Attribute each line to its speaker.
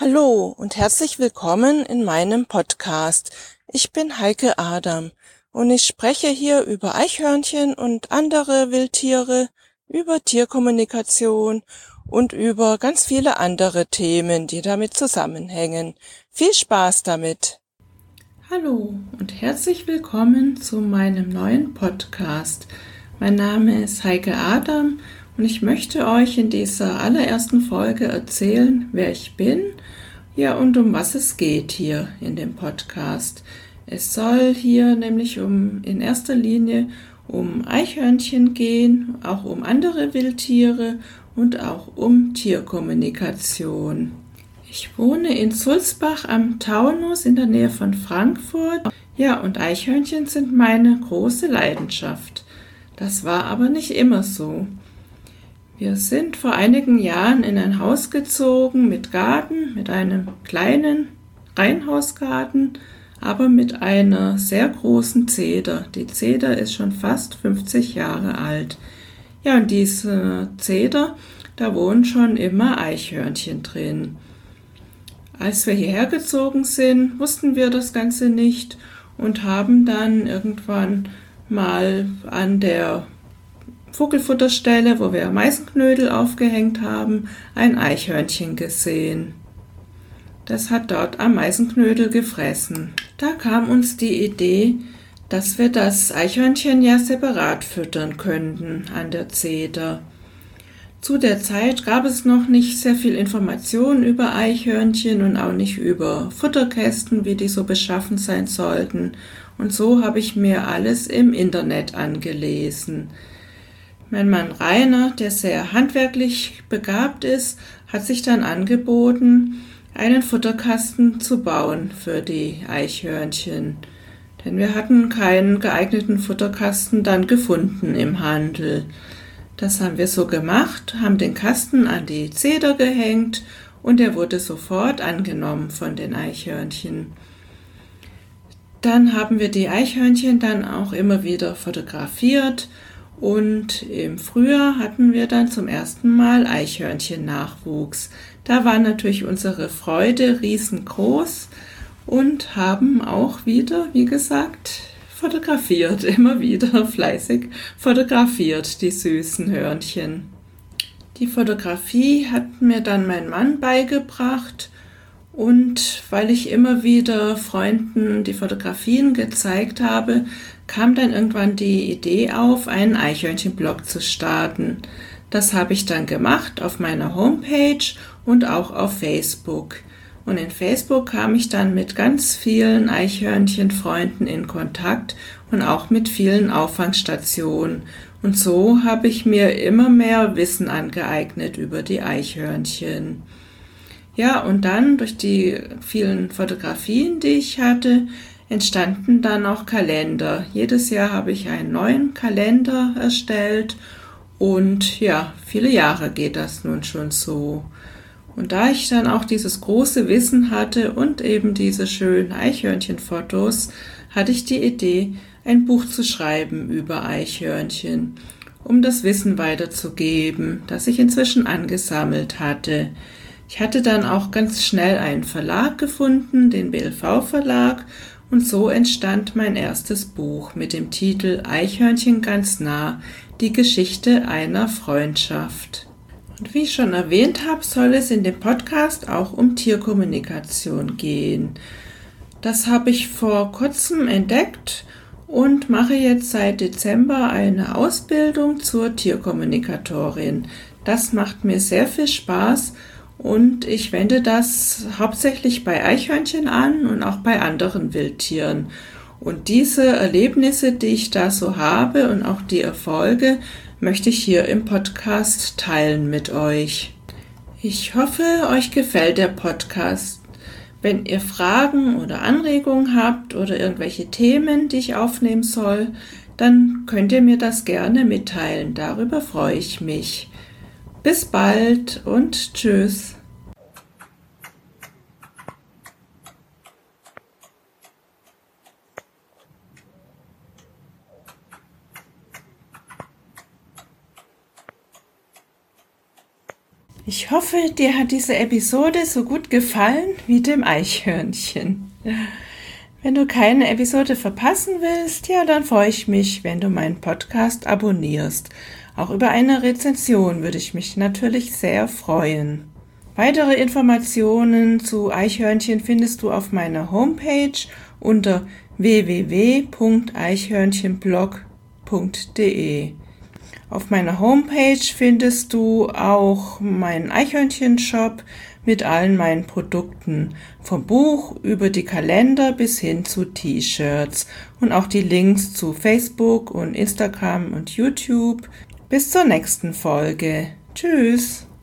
Speaker 1: Hallo und herzlich willkommen in meinem Podcast. Ich bin Heike Adam und ich spreche hier über Eichhörnchen und andere Wildtiere, über Tierkommunikation und über ganz viele andere Themen, die damit zusammenhängen. Viel Spaß damit! Hallo und herzlich willkommen zu meinem neuen Podcast. Mein Name ist Heike Adam und ich möchte euch in dieser allerersten Folge erzählen, wer ich bin, ja, und um was es geht hier in dem Podcast. Es soll hier nämlich in erster Linie um Eichhörnchen gehen, auch um andere Wildtiere und auch um Tierkommunikation. Ich wohne in Sulzbach am Taunus in der Nähe von Frankfurt. Ja, und Eichhörnchen sind meine große Leidenschaft. Das war aber nicht immer so. Wir sind vor einigen Jahren in ein Haus gezogen mit Garten, mit einem kleinen Reihenhausgarten, aber mit einer sehr großen Zeder. Die Zeder ist schon fast 50 Jahre alt. Ja, und diese Zeder, da wohnen schon immer Eichhörnchen drin. Als wir hierher gezogen sind, wussten wir das Ganze nicht und haben dann irgendwann mal an der Vogelfutterstelle, wo wir Meisenknödel aufgehängt haben, ein Eichhörnchen gesehen. Das hat dort am Meisenknödel gefressen. Da kam uns die Idee, dass wir das Eichhörnchen ja separat füttern könnten an der Zeder. Zu der Zeit gab es noch nicht sehr viel Informationen über Eichhörnchen und auch nicht über Futterkästen, wie die so beschaffen sein sollten. Und so habe ich mir alles im Internet angelesen. Mein Mann Rainer, der sehr handwerklich begabt ist, hat sich dann angeboten, einen Futterkasten zu bauen für die Eichhörnchen. Denn wir hatten keinen geeigneten Futterkasten dann gefunden im Handel. Das haben wir so gemacht, haben den Kasten an die Zeder gehängt und er wurde sofort angenommen von den Eichhörnchen. Dann haben wir die Eichhörnchen dann auch immer wieder fotografiert und im Frühjahr hatten wir dann zum ersten Mal Eichhörnchen-Nachwuchs. Da war natürlich unsere Freude riesengroß und haben auch wieder, wie gesagt, fotografiert, immer wieder fleißig fotografiert, die süßen Hörnchen. Die Fotografie hat mir dann mein Mann beigebracht und weil ich immer wieder Freunden die Fotografien gezeigt habe, kam dann irgendwann die Idee auf, einen Eichhörnchen-Blog zu starten. Das habe ich dann gemacht auf meiner Homepage und auch auf Facebook. Und in Facebook kam ich dann mit ganz vielen Eichhörnchenfreunden in Kontakt und auch mit vielen Auffangstationen. Und so habe ich mir immer mehr Wissen angeeignet über die Eichhörnchen. Ja, und dann durch die vielen Fotografien, die ich hatte, entstanden dann auch Kalender. Jedes Jahr habe ich einen neuen Kalender erstellt und ja, viele Jahre geht das nun schon so. Und da ich dann auch dieses große Wissen hatte und eben diese schönen Eichhörnchenfotos, hatte ich die Idee, ein Buch zu schreiben über Eichhörnchen, um das Wissen weiterzugeben, das ich inzwischen angesammelt hatte. Ich hatte dann auch ganz schnell einen Verlag gefunden, den BLV-Verlag, und so entstand mein erstes Buch mit dem Titel Eichhörnchen ganz nah, die Geschichte einer Freundschaft. Und wie ich schon erwähnt habe, soll es in dem Podcast auch um Tierkommunikation gehen. Das habe ich vor kurzem entdeckt und mache jetzt seit Dezember eine Ausbildung zur Tierkommunikatorin. Das macht mir sehr viel Spaß und ich wende das hauptsächlich bei Eichhörnchen an und auch bei anderen Wildtieren. Und diese Erlebnisse, die ich da so habe und auch die Erfolge, möchte ich hier im Podcast teilen mit euch. Ich hoffe, euch gefällt der Podcast. Wenn ihr Fragen oder Anregungen habt oder irgendwelche Themen, die ich aufnehmen soll, dann könnt ihr mir das gerne mitteilen. Darüber freue ich mich. Bis bald und tschüss. Ich hoffe, dir hat diese Episode so gut gefallen wie dem Eichhörnchen. Wenn du keine Episode verpassen willst, ja, dann freue ich mich, wenn du meinen Podcast abonnierst. Auch über eine Rezension würde ich mich natürlich sehr freuen. Weitere Informationen zu Eichhörnchen findest du auf meiner Homepage unter www.eichhörnchenblog.de. Auf meiner Homepage findest du auch meinen Eichhörnchen-Shop mit allen meinen Produkten, vom Buch über die Kalender bis hin zu T-Shirts und auch die Links zu Facebook und Instagram und YouTube. Bis zur nächsten Folge. Tschüss!